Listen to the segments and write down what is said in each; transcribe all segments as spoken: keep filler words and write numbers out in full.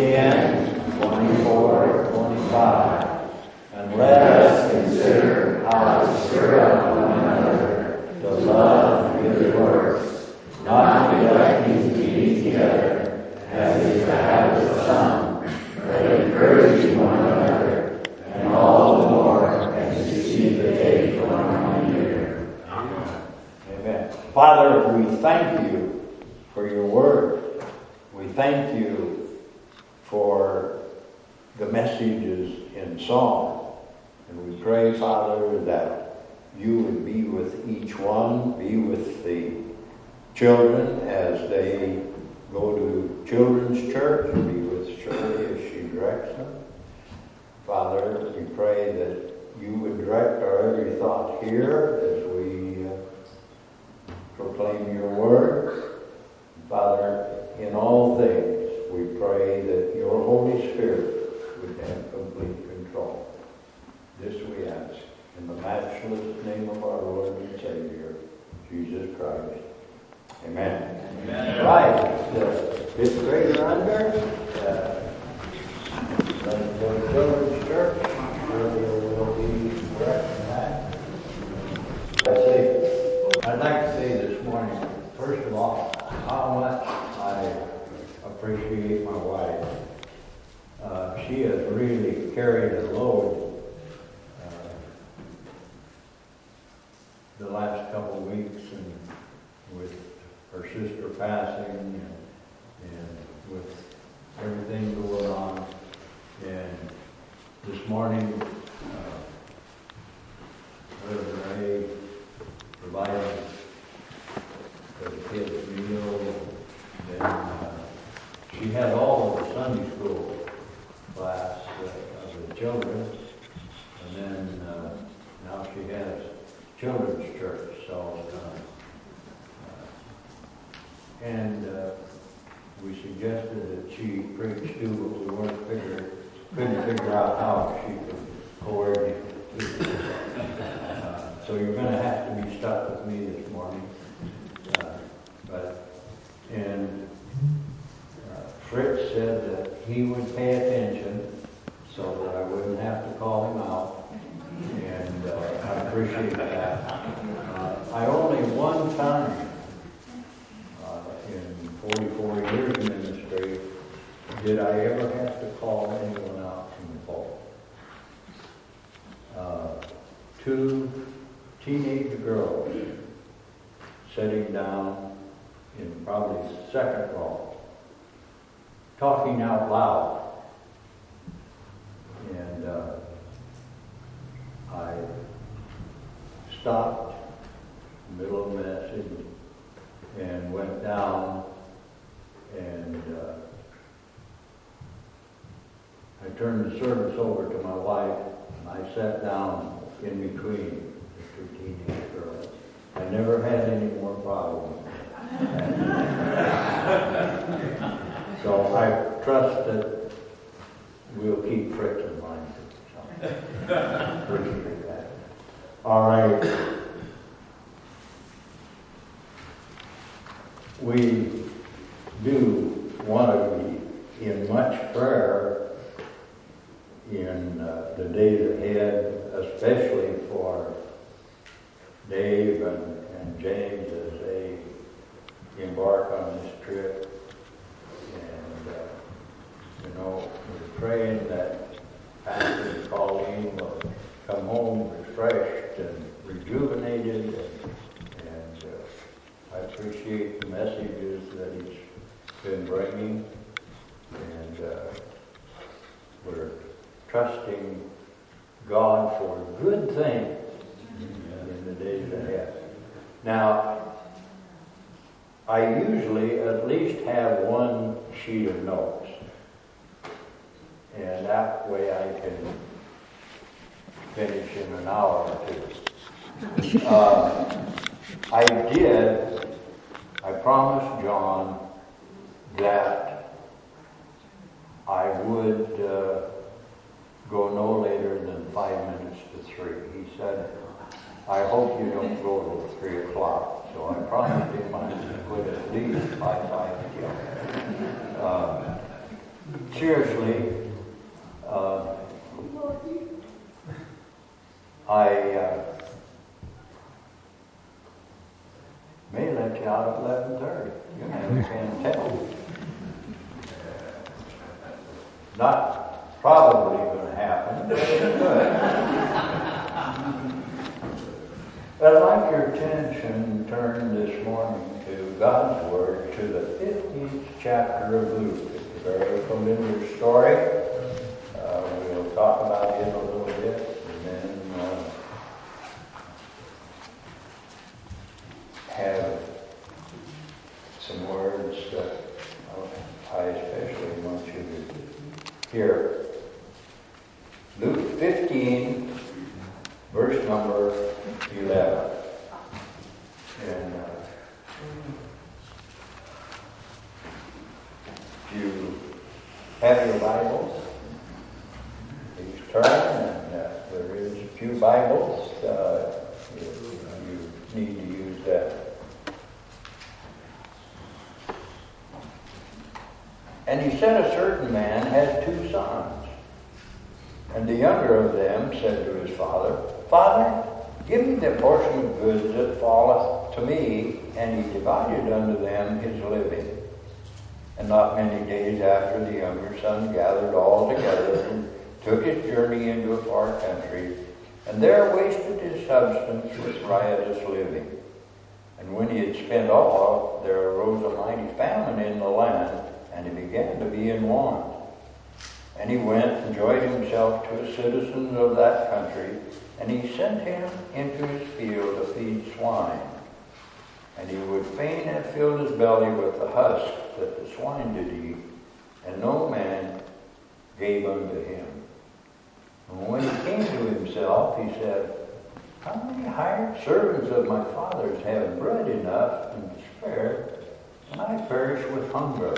ten, twenty-four, twenty-five. And let us consider how to stir up one another to love and good works, not neglecting to meet together, as is the habit of some, but encouraging one another, and all the more as you see the day drawing near. Amen. Father, we thank you for your word. We thank you for the messages in song. And we pray, Father, that you would be with each one, be with the children as they go to children's church, and be with Shirley as she directs them. Father, we pray that you would direct our every thought here as we uh, proclaim your word. Father, in all things, we pray that your Holy Spirit would have complete control. This we ask in the matchless name of our Lord and Savior, Jesus Christ. Amen. Amen. Right. Uh, fifth grader under. Uh, let's go to children's church. Surely will be correcting that. I say, I'd like to say this morning, first of all, how much I appreciate my wife. Uh, she has really carried a load the last couple of weeks, and with her sister passing, and, and with everything going on. And this morning, uh, Reverend Ray provided for the kids' meal. Then uh, she had all of the Sunday school class uh, of the children, and then uh, now she has children's church. So, uh, uh, and uh, we suggested that she preach too, but we weren't figuring, couldn't figure out how she could coordinate. Uh, so you're going to have to be stuck with me this morning. Uh, but and uh, Fritz said that he would pay attention so that I wouldn't have to call him out. And uh, I appreciate that. Uh, I only one time uh, in forty-four years in ministry did I ever have to call anyone out from the pulpit. Uh, two teenage girls sitting down in probably the second row, talking out loud. And uh, I stopped in the middle of the message and went down, and uh, I turned the service over to my wife, and I sat down in between the two teenage girls. I never had any more problems. So I trust that we'll keep Fritz in mind. So, appreciate that. All right. We do want to be in much prayer in uh, the days ahead, especially for Dave and, and James as they embark on this trip. And, uh, you know, we're praying that Pastor Colleen will come home refreshed and rejuvenated. And, and uh, I appreciate the messages that he's been bringing. And uh, we're trusting God for good things in the days ahead. Now, I usually at least have one sheet of notes, and that way I can finish in an hour or two. Uh, I did, I promised John that I would uh, go no later than five minutes to three. He said, I hope you don't go till three o'clock. So I promised him I would at least by five o'clock. Uh, seriously, uh, I uh, may let you out at eleven thirty. You never can tell. Not probably going to happen, but it could. I'd like your attention turned this morning to God's Word, to the fifteenth chapter of Luke. It's a very familiar story. Uh, we'll talk about it a little bit, and then uh, have some words that I especially want you to hear. Luke fifteen, verse number eleven. And uh, if you have your Bibles, please turn, and uh, there is a few Bibles. Uh, you, you need to use that. And he said, a certain man had two sons. And the younger of them said to his father, Father, give me the portion of goods that falleth to me. And he divided unto them his living. And not many days after, the younger son gathered all together and took his journey into a far country, and there wasted his substance with riotous living. And when he had spent all, there arose a mighty famine in the land, and he began to be in want. And he went and joined himself to a citizen of that country, and he sent him into his field to feed swine. And he would fain have filled his belly with the husk that the swine did eat, and no man gave unto him. And when he came to himself, he said, How many hired servants of my father's have bread enough and to spare, and I perish with hunger?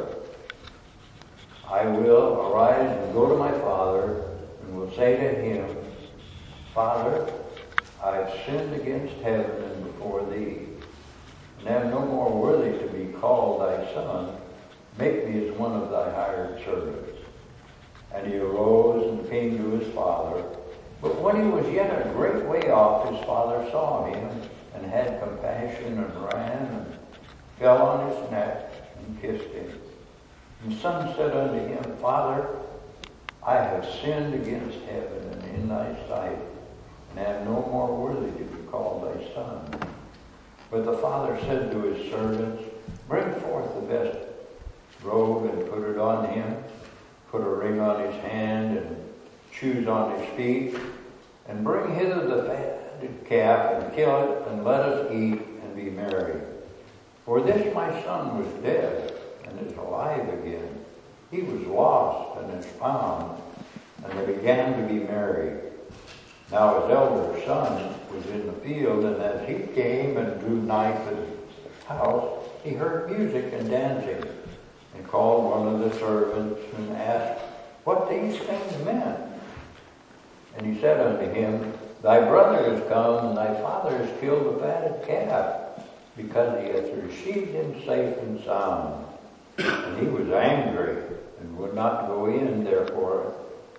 I will arise and go to my father, and will say to him, Father, I have sinned against heaven and before thee, and am no more worthy to be called thy son. Make me as one of thy hired servants. And he arose and came to his father. But when he was yet a great way off, his father saw him, and had compassion, and ran, and fell on his neck, and kissed him. And the son said unto him, Father, I have sinned against heaven and in thy sight, and am no more worthy to be called thy son. But the father said to his servants, Bring forth the best robe, and put it on him, put a ring on his hand, and shoes on his feet, and bring hither the fatted calf, and kill it, and let us eat, and be merry. For this my son was dead, and is alive again. He was lost, and is found. And they began to be merry. Now his elder son was in the field, and as he came and drew nigh to his house, he heard music and dancing, and called one of the servants, and asked what these things meant. And he said unto him, Thy brother is come, and thy father has killed the fatted calf, because he hath received him safe and sound. And he was angry, and would not go in. Therefore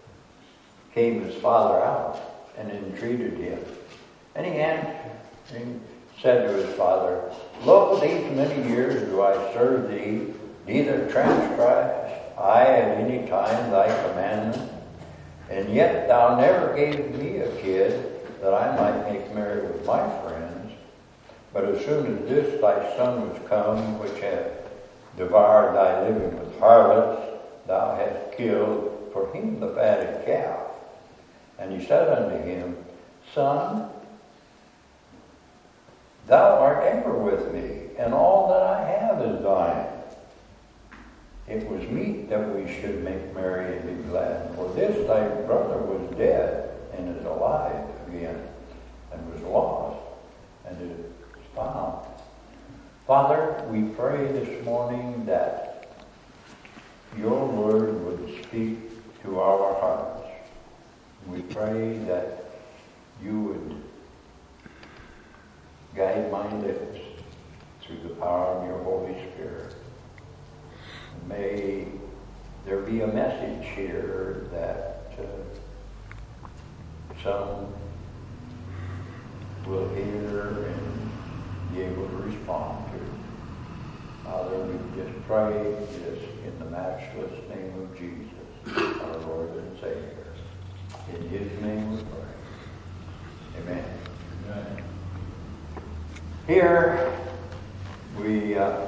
came his father out, and entreated him. And he answered and said to his father, Look, these many years do I serve thee, neither transgress I at any time thy commandment, and yet thou never gavest me a kid, that I might make merry with my friends. But as soon as this thy son was come, which hath devoured thy living with harlots, thou hast killed for him the fatted calf. And he said unto him, Son, thou art ever with me, and all that I have is thine. It was meet that we should make merry and be glad. For this thy brother was dead, and is alive again, and was lost, and is found. Father, we pray this morning that your word would speak to our hearts. We pray that you would guide my lips through the power of your Holy Spirit. May there be a message message here that uh, some will hear and be able to respond to. Father, we just pray this in the matchless name of Jesus, our Lord and Savior. In His name we pray. Amen. Amen. Here we uh,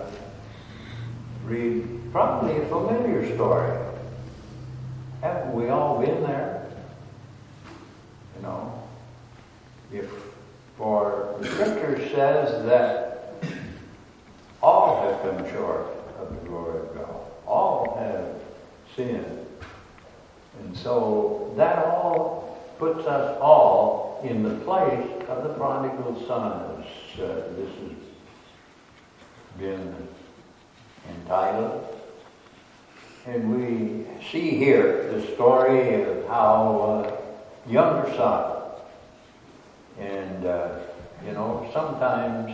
read probably a familiar story. Haven't we all been there? You know, if for the Scripture says that all have come short of the glory of God. All have sinned. And so that all puts us all in the place of the prodigal son, as uh, this has been entitled. And we see here the story of how uh, younger son, and uh, you know, sometimes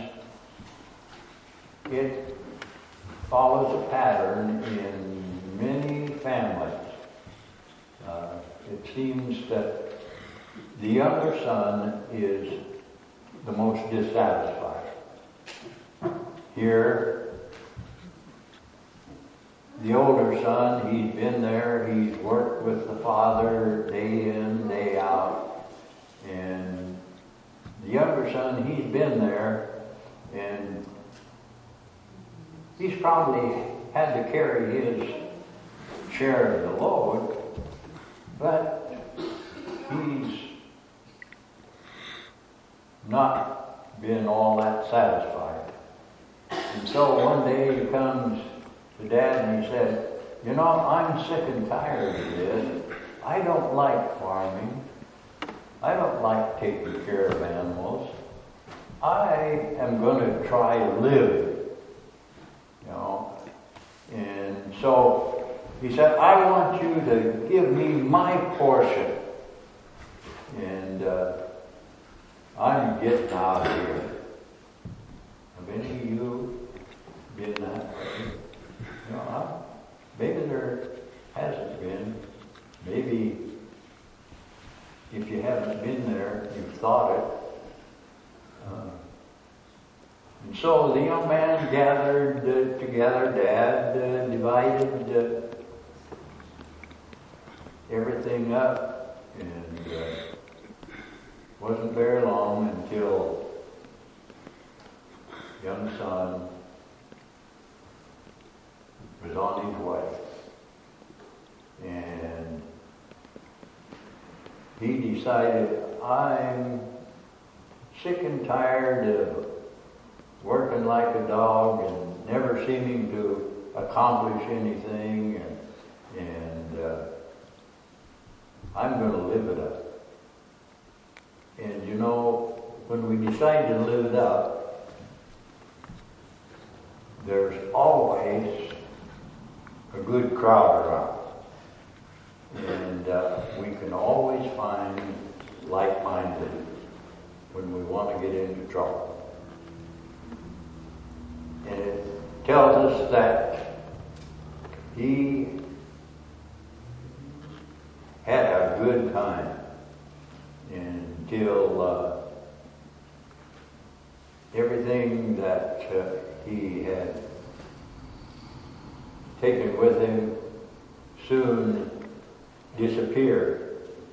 it follows a pattern in many families. Uh, it seems that the younger son is the most dissatisfied. Here, the older son, he's been there, he's worked with the father day in, day out. And the younger son, he's been there, and he's probably had to carry his share of the load, but he's not been all that satisfied. And so one day he comes to Dad and he said, you know, I'm sick and tired of this. I don't like farming. I don't like taking care of animals. I am going to try to live, you know. And so he said, I want you to give me my portion. And uh, I'm getting out of here. Have any of you been that way? You know, I, maybe there hasn't been. Maybe if you haven't been there, you've thought it. Uh, and so the young man gathered uh, together, Dad uh, divided uh, everything up, and uh, wasn't very long until young son was on his way. And he decided, I'm sick and tired of working like a dog and never seeming to accomplish anything, and, and uh, I'm going to live it up. And you know, when we decide to live it up, there's always a good crowd around. And uh, we can always find like-minded when we want to get into trouble. And it tells us that he had a good time until uh, everything that uh, he had taken with him soon disappeared.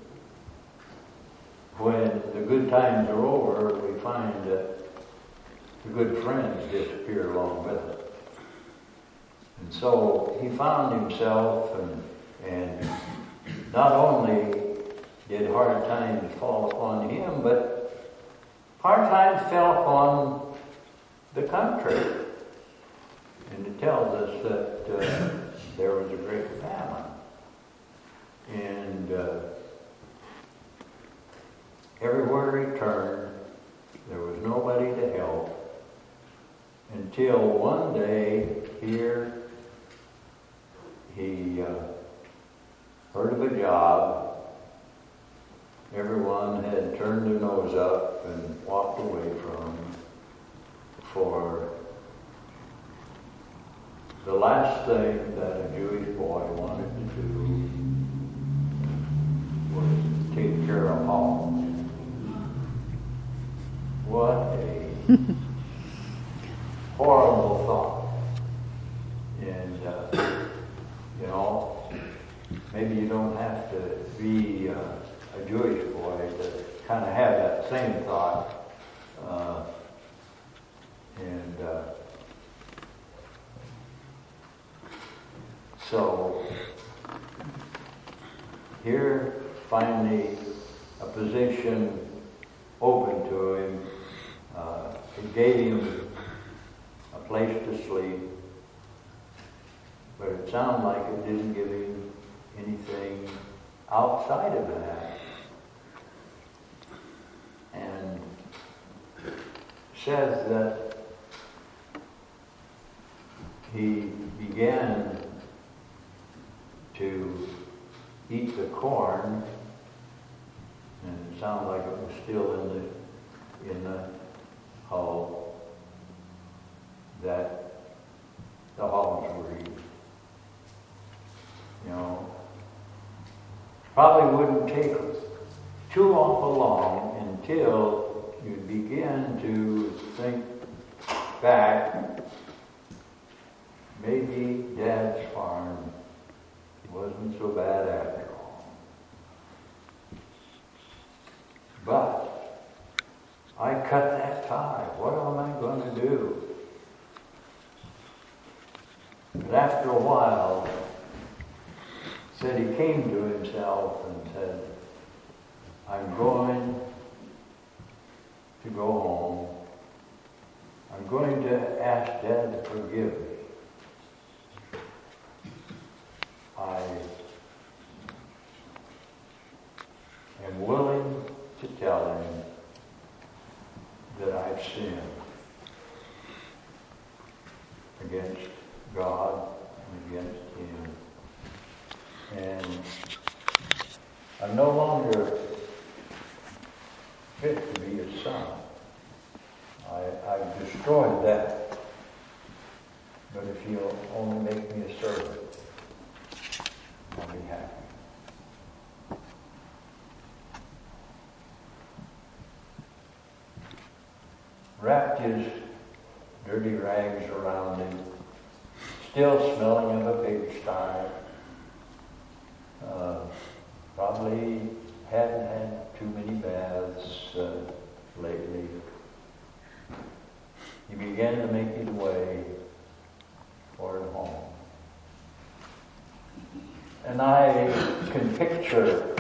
When the good times are over, we find that the good friends disappear along with it. And so he found himself, and, and not only did hard times fall upon him, but hard times fell upon the country. And it tells us that uh, there was a great famine. And uh, everywhere he turned, there was nobody to help, until one day here he uh, heard of a job. Everyone had turned their nose up and walked away from for the last thing that a Jewish boy wanted to do horrible thought. And, uh, you know, maybe you don't have to be uh, a Jewish boy to kind of have that same thought. Uh, and uh, so here, finally, a position open to him. Uh, it gave him a place to sleep, but it sounded like it didn't give him anything outside of that. And says that he began to eat the corn, and it sounded like it was still in the in the hull that the hogs were eating. You know, probably wouldn't take too awful long until you begin to think back. Maybe Dad's farm wasn't so bad after all. But I cut that tie. What am I going to do? But after a while, said he came to himself and said, I'm going to go home. I'm going to ask Dad to forgive me. I am willing to tell him that I've sinned against God and against him. And I'm no longer fit to be his son. I, I've destroyed that. But if you'll only make me a servant, I'll be happy. Wrapped his dirty rags around him, still smelling of a pigsty. Uh, probably hadn't had too many baths uh, lately. He began to make his way toward home. And I can picture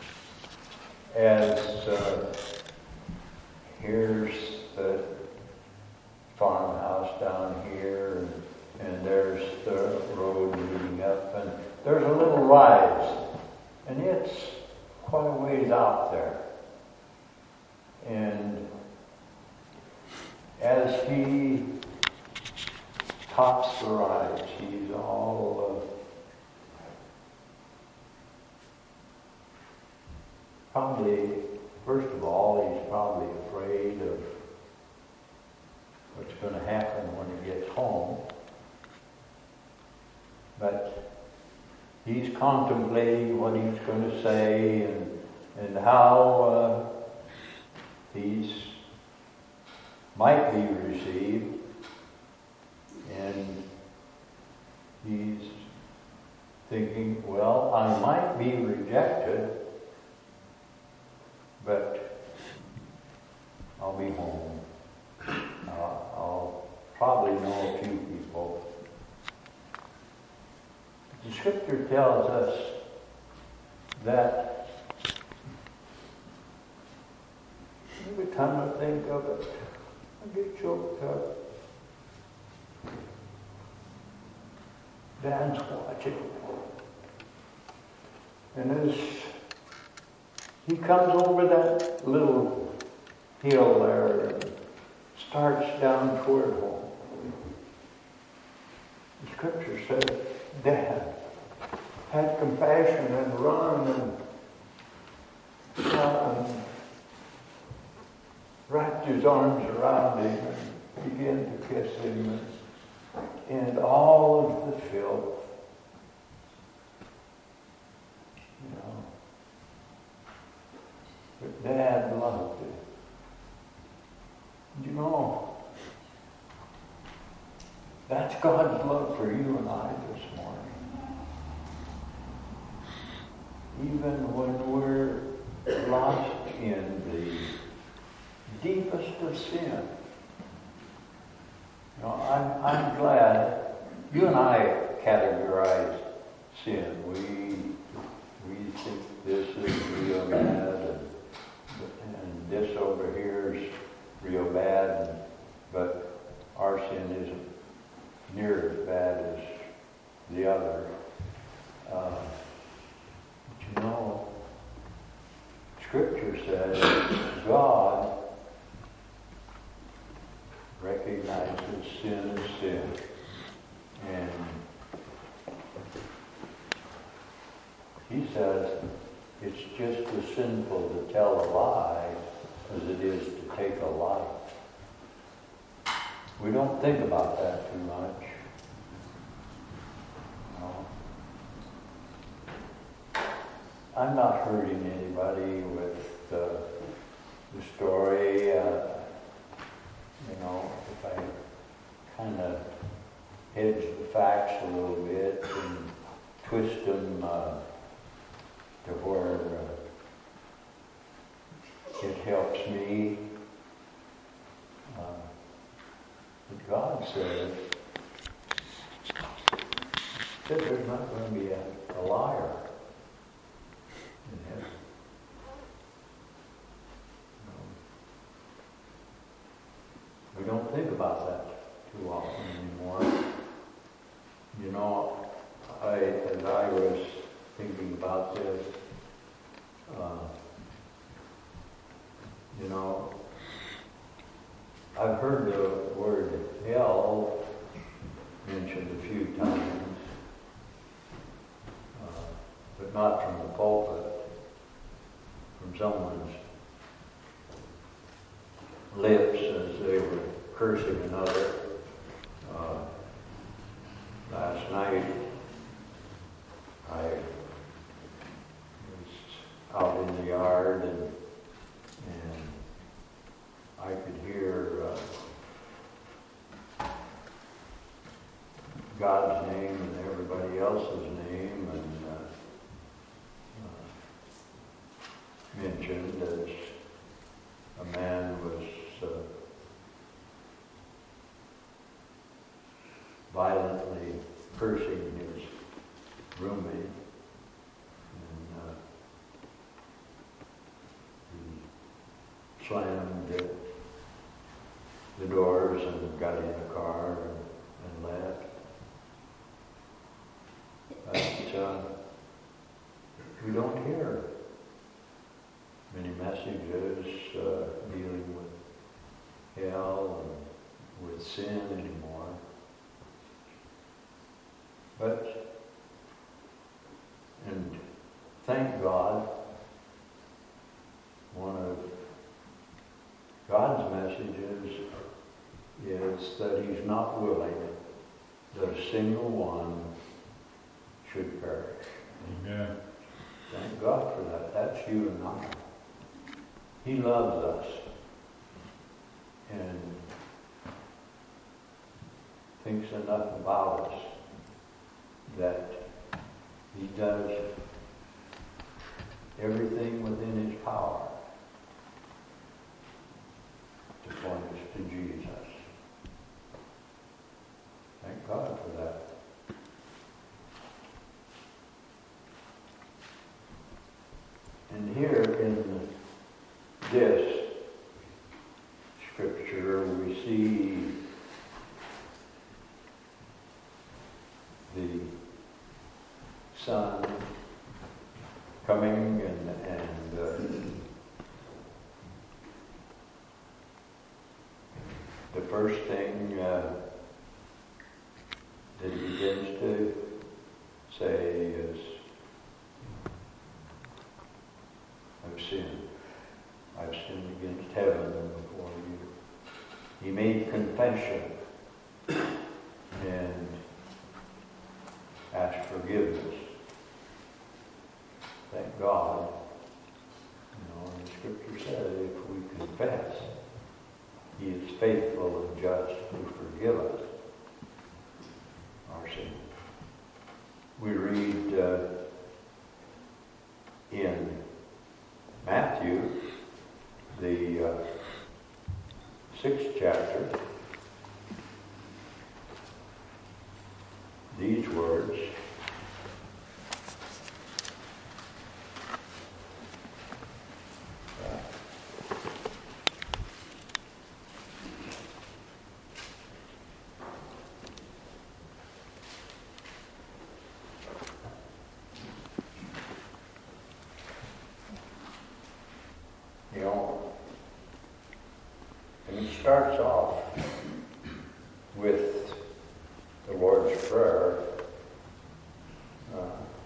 as uh, here's the farmhouse down here, and, and there's the road leading up, and there's a little rise, and it's quite a ways out there. And as he tops the rise, he's all uh, probably, first of all, he's probably afraid of what's going to happen when he gets home. But he's contemplating what he's going to say and, and how uh, he's might be received. And he's thinking, well, I might be rejected, but I'll be home. Uh, I'll probably know a few people. The scripture tells us that every time I think of it, I get choked up. Dad's watching. And as he comes over that little hill there and starts down toward home, the scripture says, Dad had compassion and run and, uh, and wrapped his arms around him and began to kiss him, and, and all of the filth, you know. But Dad loved it. You know, That's God's love for you and I this morning. Even when we're lost in the deepest of sin. You know, I'm, I'm glad you and I categorize sin. We we think this is real bad, and, and this over here is real bad, and, but our sin isn't near as bad as the other. Uh, but you know, Scripture says God recognizes sin as sin. And He says it's just as sinful to tell a lie as it is to take a life. We don't think about that too much. No. I'm not hurting anybody with uh, the story. Uh, you know, if I kind of hedge the facts a little bit and twist them uh, to where uh, it helps me. Uh, but God says that there's not going to be a, a liar in heaven. No. We don't think about that too often anymore. You know, I, as I was thinking about this, uh, you know, I've heard the word hell mentioned a few times, uh, but not from the pulpit, from someone's lips as they were cursing another. Uh, last night, I was out in the yard and and I could hear uh, God's name and everybody else's name and uh, uh, mentioned as a man was uh, violently cursing his roommate, and uh, he slammed the, the doors and got in the car and, and left. But uh, we don't hear many messages uh, dealing with hell and with sin anymore. But, and thank God, one of God's messages is that He's not willing that a single one should perish. Amen. Thank God for that. That's you and I. He loves us and thinks enough about us that He does everything within His power to point us to Jesus. Thank God for that. And here in this scripture we see the Son coming and, and uh, the first thing uh, that He begins to say is, I've sinned. I've sinned against heaven and before you. He made confession and asked forgiveness. Thank God. You know, the scripture says if we confess, He is faithful and just to forgive us we read uh, in Matthew, the uh, sixth chapter, these words. You know, and he starts off with the Lord's Prayer. Uh,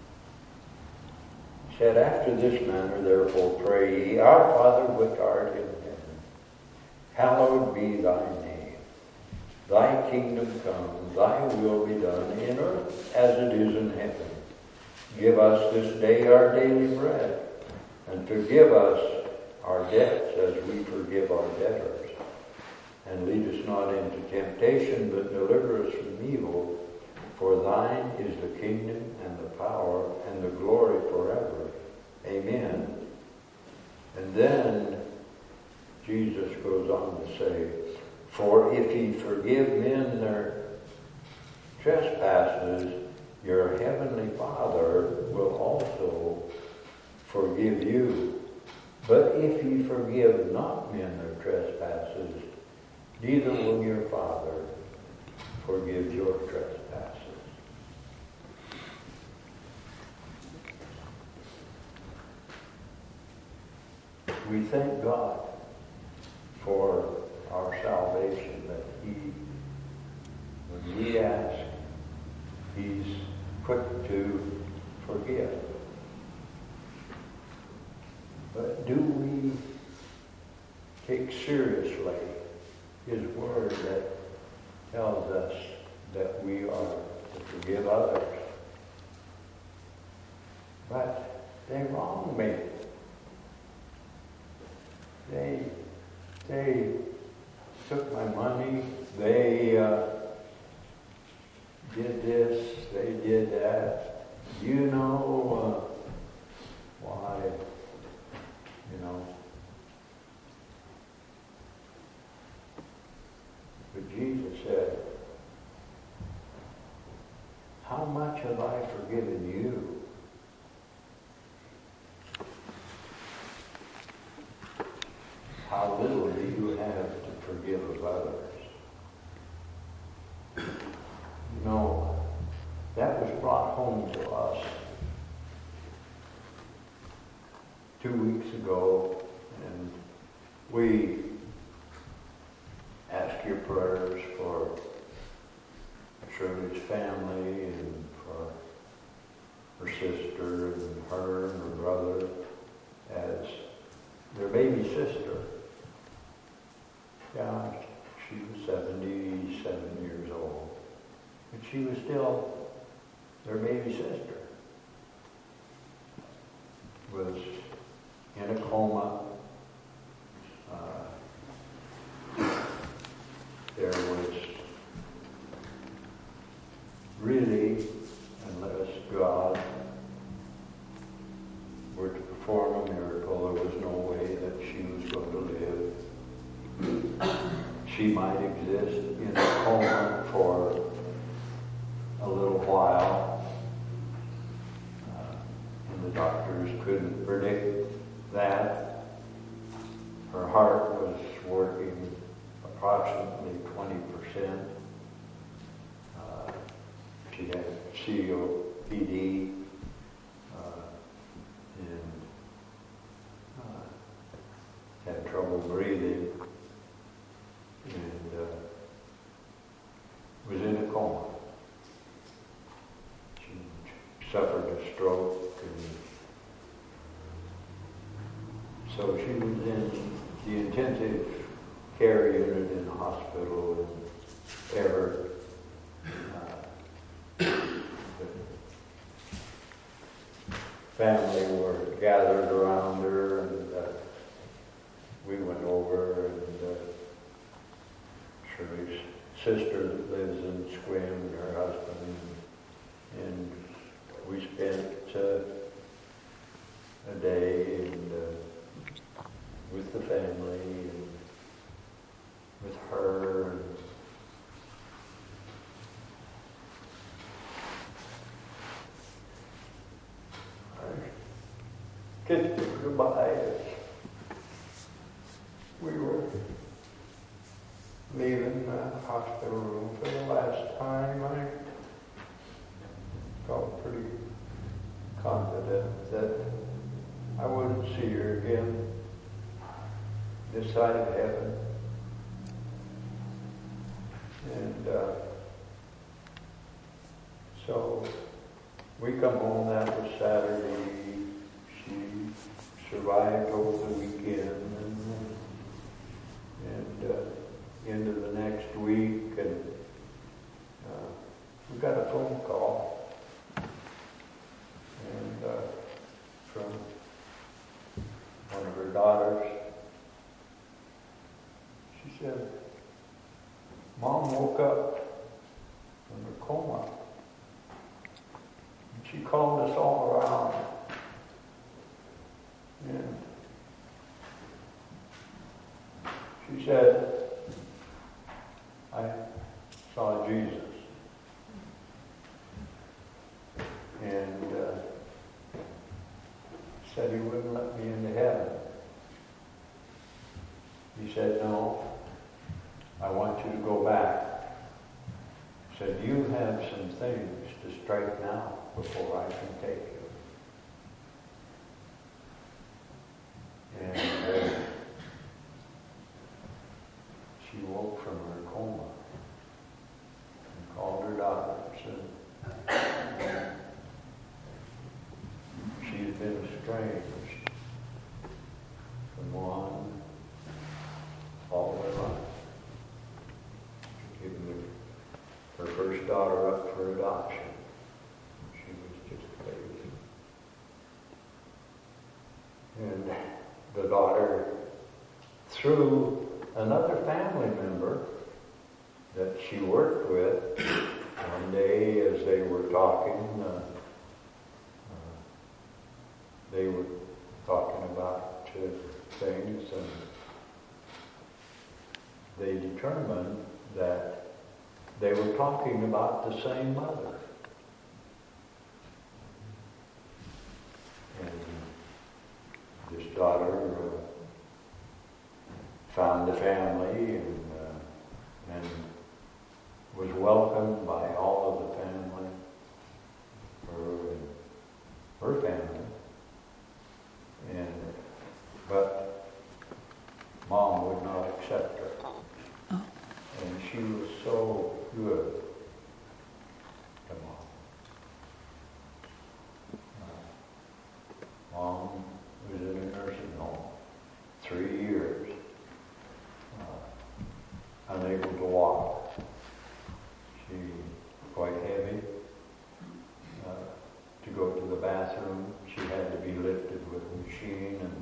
he said, after this manner, therefore, pray ye, Our Father which art in heaven, hallowed be thy name. Thy kingdom come, thy will be done in earth as it is in heaven. Give us this day our daily bread, and forgive us our debts as we forgive our debtors. And lead us not into temptation, but deliver us from evil. For thine is the kingdom and the power and the glory forever. Amen. And then Jesus goes on to say, For if ye forgive men their trespasses, your heavenly Father will also forgive you. But if ye forgive not men their trespasses, neither will your Father forgive your trespasses. We thank God for our salvation, that He, when we ask, He's quick to forgive. But do we take seriously His word that tells us that we are to forgive others? But they wronged me. They, they took my money. They uh, did this. They did that. You know uh, why? You know. But Jesus said, how much have I forgiven you? How little do you have to forgive of others? You know, that was brought home to us two weeks ago, and we ask your prayers for Shirley's family and for her sister and her and her brother as their baby sister. Yeah, she was seventy-seven years old, but she was still their baby sister. Was in a coma. Uh, there was really, unless God were to perform a miracle, there was no way that she was going to live. She might exist in a coma for a little while, uh, and the doctors couldn't predict that. Her heart was working approximately twenty percent. Uh, she had C O P D uh, and uh, had trouble breathing, and uh, was in a coma. She suffered a stroke, and so she was in the intensive care unit in the hospital in Everett. Uh, family were gathered around her, and uh, we went over, and uh, Shirley's sister that lives in Sequim, and her husband, and we spent uh, a day and, uh, with the family and with her. And I kissed her goodbye as we were leaving the hospital room for the last time. I felt pretty confident that I wouldn't see her again this side of heaven. And uh, so we come home. That was Saturday. She survived over the weekend and, and uh, into the next week, and uh, we got a phone call and uh, from one of her daughters. She said, Mom woke up from her coma. And she called us all around. And she said, I saw Jesus. And uh, said he wouldn't let me into heaven. He said, no, I want you to go back. He said, you have some things to straighten out before I can take you. And uh, she woke from her coma and called her daughters, and she had been estranged from one all her life. Giving her first daughter up for adoption. She was just a baby. And the daughter, through another family member that she worked with, one day as they were talking, uh, uh, they were talking about uh, things, and they determined that they were talking about the same mother. And this daughter uh, found a family and, uh, and was welcomed by all of the family, her and her family. And, but Mom would not accept her. And she was so good to Mom. Uh, Mom was in a nursing home three years, uh, unable to walk. She was quite heavy. Uh, to go to the bathroom, she had to be lifted with a machine and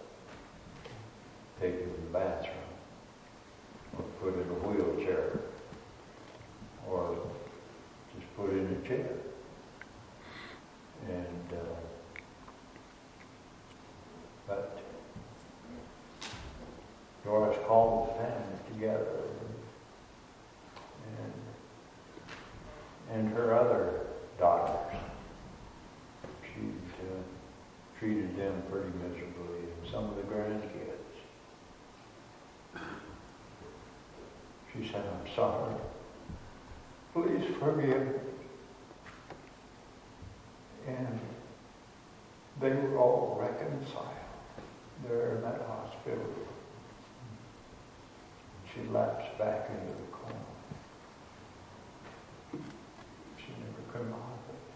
taken to the bathroom, or put in a wheelchair, or just put in a chair. And uh, but Doris called the family together, and and her other daughters, she uh, treated them pretty miserably, and some of the grandkids. She said, I'm sorry. Please forgive me. And they were all reconciled there in that hospital. She lapsed back into the coma. She never came out of it.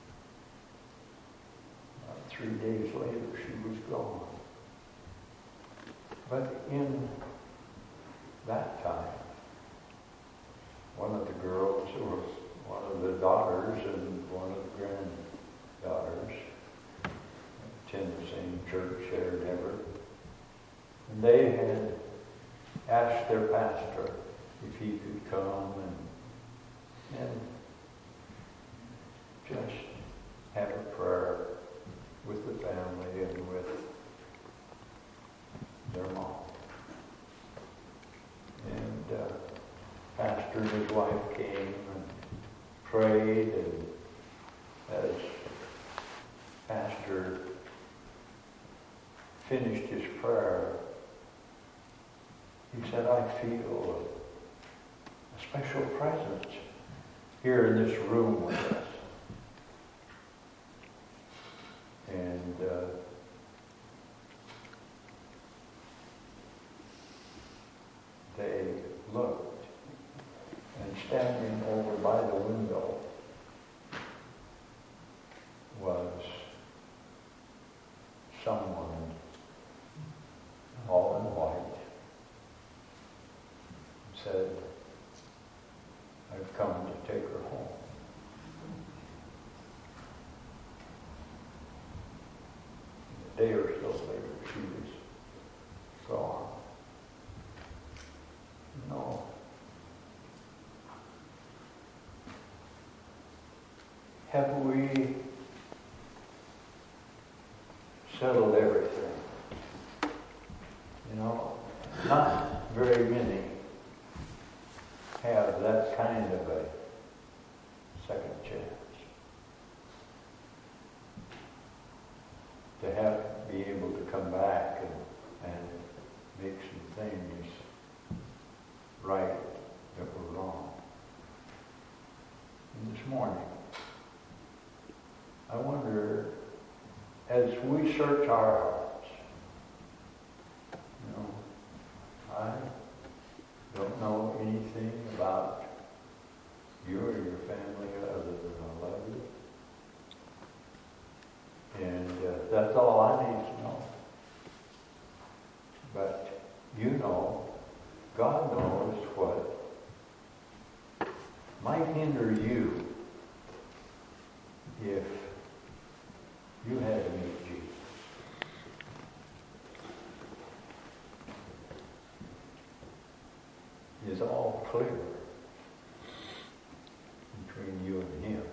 About three days later, she was gone. But in that time, one of the girls, or one of the daughters and one of the granddaughters, attended the same church there in Everett. And they had asked their pastor if he could come and, and just have a prayer with the family and with their mom. And uh, Pastor and his wife came and prayed, and as Pastor finished his prayer, he said, I feel a special presence here in this room with us. And uh, they looked, and standing over by the window was someone all in white. Said, I've come to take her home. A day or so later, she was gone. No. Have we settled everything? You know, not very many have that kind of a second chance. To have, be able to come back and, and make some things right that were wrong. And this morning, I wonder, as we search our hearts, you know, I don't know anything about you or your family other than I love you. And uh, that's all I need to know. But you know, God knows what might hinder you if you had to meet Jesus. Is all clear between you and him.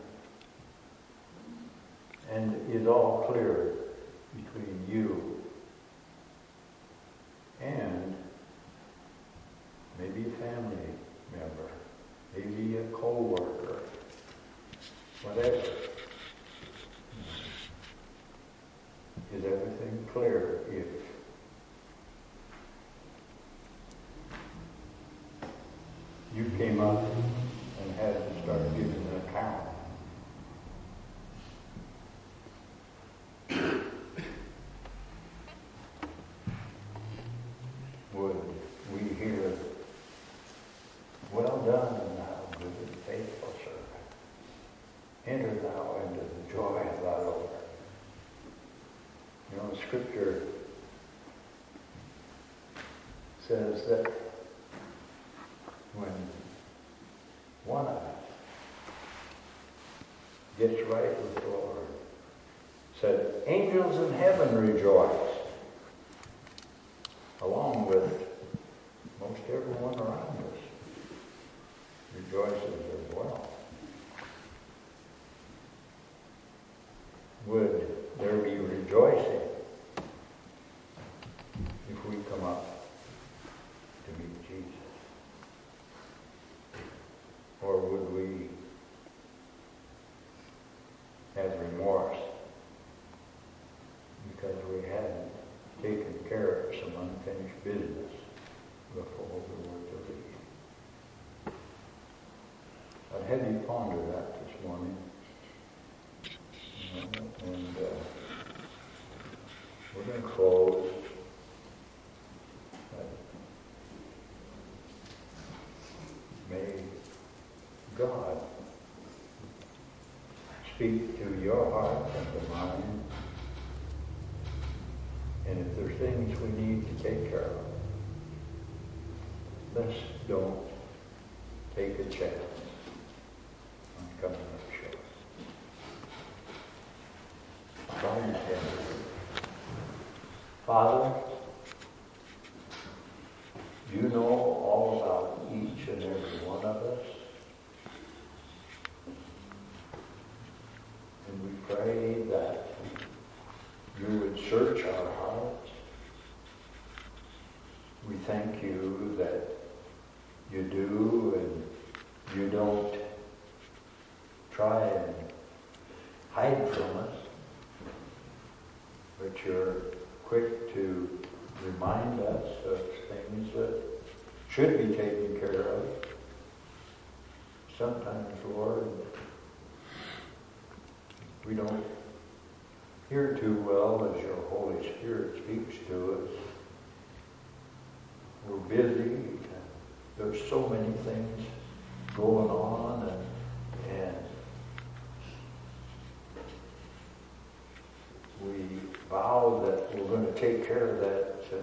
And is all clear between you and maybe a family member, maybe a co-worker, whatever. Is everything clear if you came up and had to start giving an account? Would we hear, well done, thou good and faithful servant. Enter thou into the joy of thy Lord. You know, Scripture says that when one of us gets right with the Lord, said, angels in heaven rejoice, along with most everyone around us rejoices as well. Would there be rejoicing if we come up to meet Jesus? Or would we have remorse because we hadn't taken care of some unfinished business before we were to leave? I'd have you ponder that this morning. You know, and uh, we're going to close. Uh, may God speak to your heart and to mine. And if there's things we need to take care of, let's don't take a chance on coming up short. Bow your head. Father, you know all about each and every one of us. And we pray that you would search our hearts. We thank you that you do and you don't try and hide from us, but you're quick to remind us of things that should be taken care of. Sometimes, Lord, we don't hear too well as your Holy Spirit speaks to us. We're busy. There's so many things going on, and, and we vow that we're going to take care of that uh,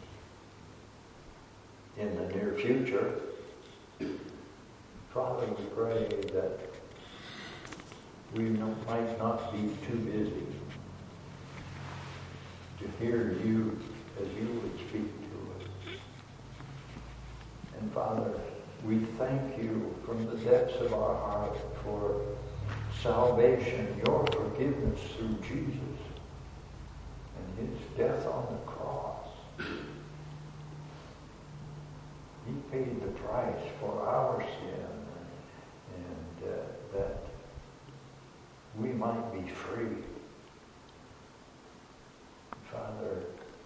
in the near future. Father, we pray that we no, might not be too busy to hear you as you would speak to us. And Father, we thank you from the depths of our heart for salvation, your forgiveness through Jesus and his death on the cross. He paid the price for our sin, and uh, that we might be free. Father,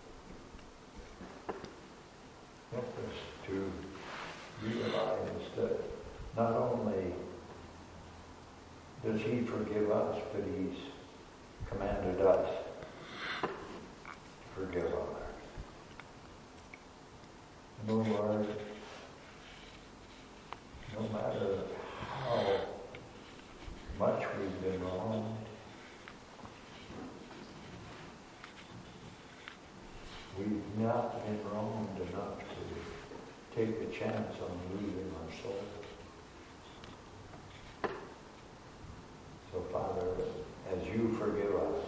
help us to realize that not only does he forgive us, but he's commanded us to forgive others. No, Lord, no matter how much we've been wronged, we've not been wronged enough to take a chance on losing our soul. So, Father, as you forgive us,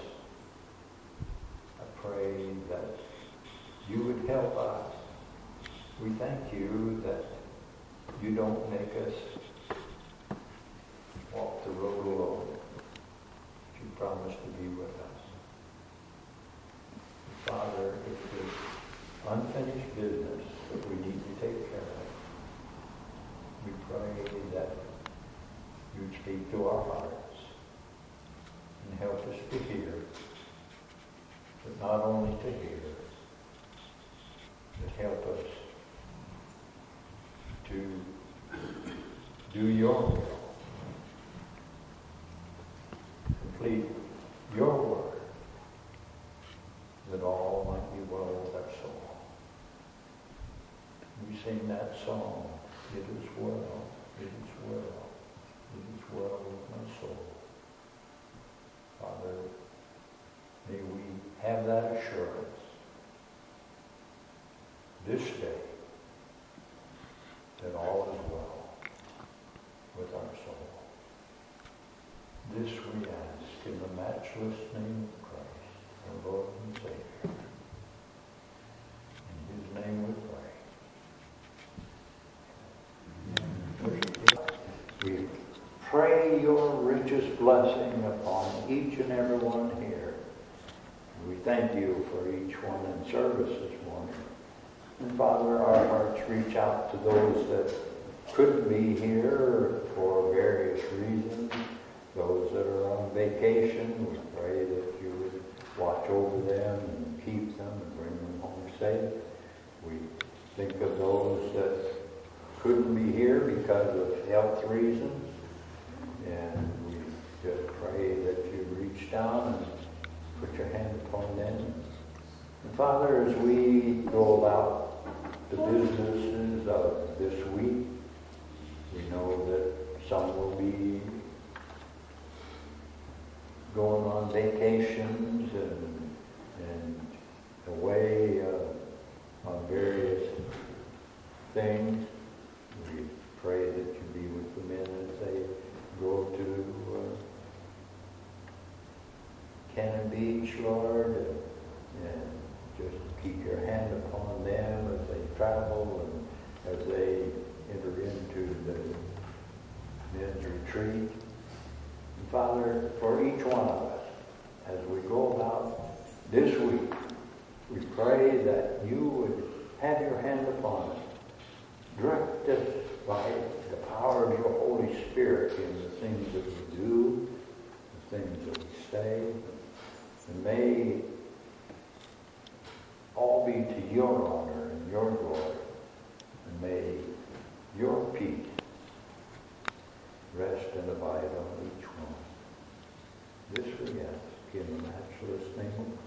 I pray that you would help us. We thank you that you don't make us walk the road alone. You promise to be with us. Father, if there's unfinished business that we need to take care of, we pray that you speak to our hearts and help us to hear, but not only to hear, but help us to do your will, complete your work, that all might be well with our soul. We sing that song, it is well, it is well, it is well with my soul. Father, may we have that assurance this day that all is well with our soul. This we ask in the matchless name of Christ, our Lord and Savior. In his name we pray. We pray your richest blessing upon each and every one here. We thank you for each one in service this morning. And Father, our hearts reach out to those that couldn't be here for various reasons, those that are on vacation. We pray that you would watch over them and keep them and bring them home safe. We think of those that couldn't be here because of health reasons, and we just pray that you reach down and put your hand upon them. And Father, as we go about the businesses of this week, we know that some will be going on vacations and, and away uh, on various things. We pray that you be with the men as they go to uh, Cannon Beach, Lord, and, and just keep your hand upon them as they travel and as they enter into the men's retreat. And Father, for each one of us as we go about this week. We pray that you would have your hand upon us. Direct us by the power of your Holy Spirit in the things that we do, the things that we say. And may all be to your honor and your glory. And may your peace rest and abide on each one. This we ask in the matchless name of